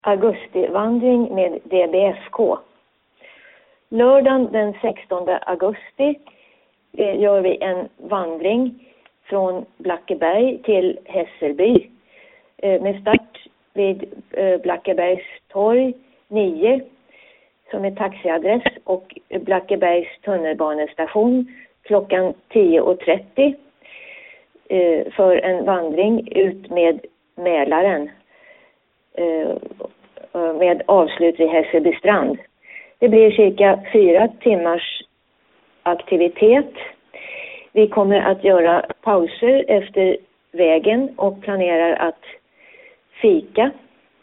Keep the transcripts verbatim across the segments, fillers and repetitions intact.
Augustivandring med D B F K. Lördagen den sextonde augusti eh, gör vi en vandring från Blackeberg till Hässelby eh, med start vid eh, Blackebergs torg nio som är taxiadress och Blackebergs tunnelbanestation klockan tio och trettio eh, för en vandring ut med Mälaren eh, med avslut vid Hässelby strand. Det blir cirka fyra timmars aktivitet. Vi kommer att göra pauser efter vägen och planerar att fika.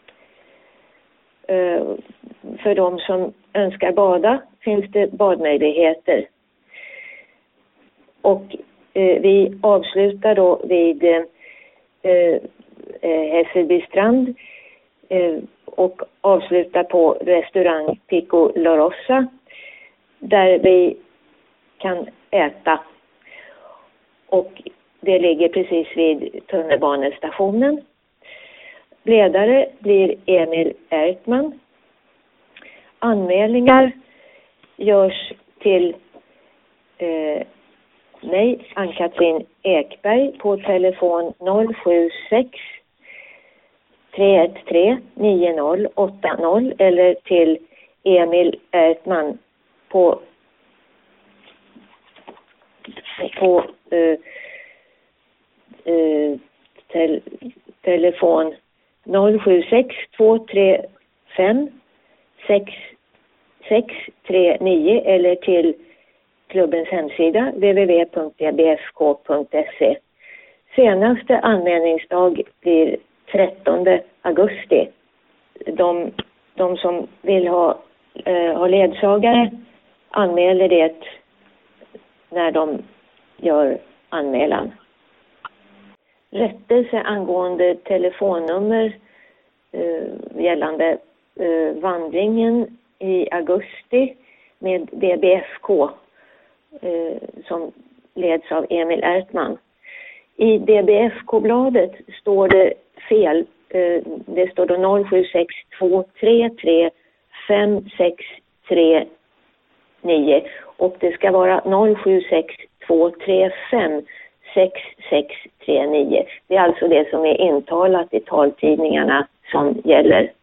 För de som önskar bada finns det badmöjligheter. Och vi avslutar då vid Hässelby strand och avslutar på restaurang Pico La Rosa där vi kan äta. Och det ligger precis vid tunnelbanestationen. Ledare blir Emil Ertman. Anmälningar görs till eh, mig, Ann-Katrin Ekberg, på telefon noll sju sex tre ett tre nio noll åtta noll eller till Emil Ertman på på eh, eh, tel, telefon noll sju sex två tre fem sex sex tre nio eller till klubbens hemsida w w w punkt d b f k punkt se. Senaste anmälningsdag blir trettonde augusti. De, de som vill ha, eh, ha ledsagare anmäler det när de gör anmälan. Rättelse angående telefonnummer eh, gällande eh, vandringen i augusti med D B F K eh, som leds av Emil Ertman. I D B F K-bladet står det fel. Eh, det står då noll sju sex två tre tre fem sex tre nio och det ska vara noll sju sex två tre fem sex sex tre nio. Det är alltså det som är intalat i taltidningarna som gäller.